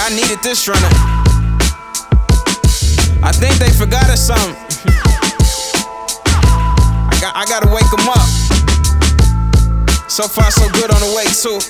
I needed this runner. I think they forgot or something. I gotta wake them up. So far so good on the way too.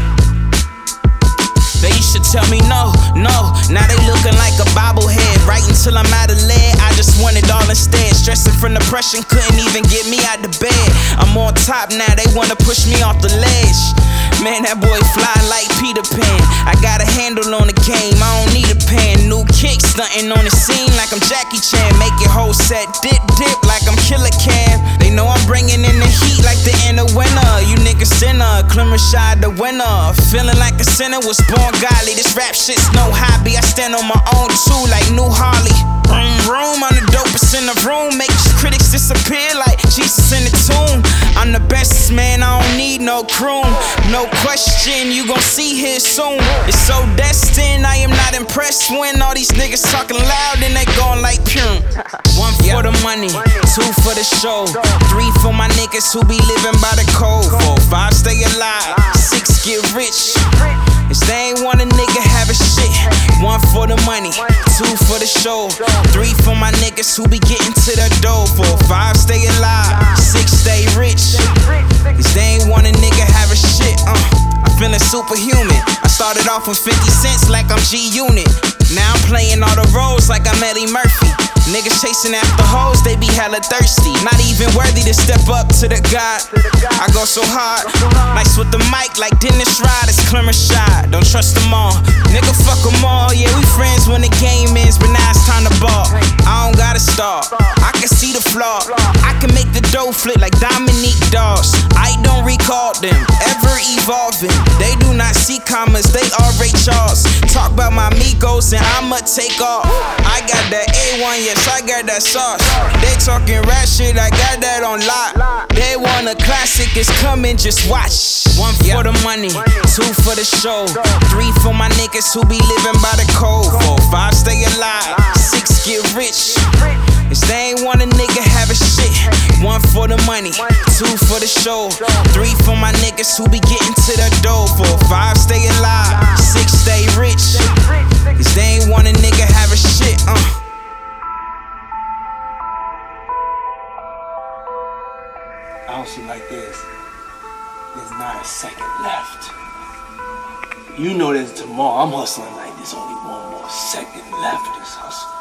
They used to tell me no, no. Now they looking like a bobblehead. Right until I'm out of lead, I just want it all instead. Stressing from depression, couldn't even get me out the bed. I'm on top now, they wanna push me off the ledge. Man, that boy fly like Peter Pan. I got a handle on the game, I don't need a pen. New kick stunting on the scene like I'm Jackie Chan. Make your whole set dip, dip like I'm Killer Cam. They know I'm bringing in the heat like the inner winner. You niggas sinner, Clem Rashad the winner. Feeling like a sinner, was born godly. This rap shit's no hobby, I stand on my own too like New Harley. Vroom, vroom, I'm the dopest in the room. Make critics disappear like Jesus in the tomb. I'm the best man, I don't need no croon. No question, you gon' see here soon. It's so destined, I am not impressed when all these niggas talking loud and they going like pum. One for the money, two for the show, three for my niggas who be living by the code, 4, 5 stay alive, 6 get rich. If they ain't want a nigga have a shit. 1 for the money, 2 for the show, 3 for my niggas who be getting to the dough, 4, 5 stay alive, 6 stay rich. If they ain't want a nigga have a shit. I'm feeling superhuman. I started off with 50 cents like I'm G-Unit. Now I'm playing all the roles like I'm Eddie Murphy. Niggas chasing after hoes, they be hella thirsty. Not even worthy to step up to the God. I go so hard, nice with the mic like Dennis Rod. It's Clem Rashad, don't trust them all. Nigga fuck them all, yeah we friends when the game ends, but now it's time to ball. I don't gotta start, I can see the flaw. I can make the dough flip like Dominique Dawes. I don't recall them, ever evolving. They do not see commas, they are Ray Charles. Talk about my Migos and I'ma take off. I got that A1, yes I got that sauce. They talking rap shit, I got that on lock. They want a classic, it's coming, just watch. 1 for the money, 2 for the show, 3 for my niggas who be living by the code, 4, 5 stay alive, 6 get rich. If they ain't want a nigga have a shit. 1 for the money, 2 for the show, 3 for my niggas who be getting to the dough, 4, 5 stay alive, 6 stay rich. If they ain't want a nigga have a shit. I don't see like this. There's not a second left. You know there's tomorrow. I'm hustling like there's only 1 more second left of this hustle.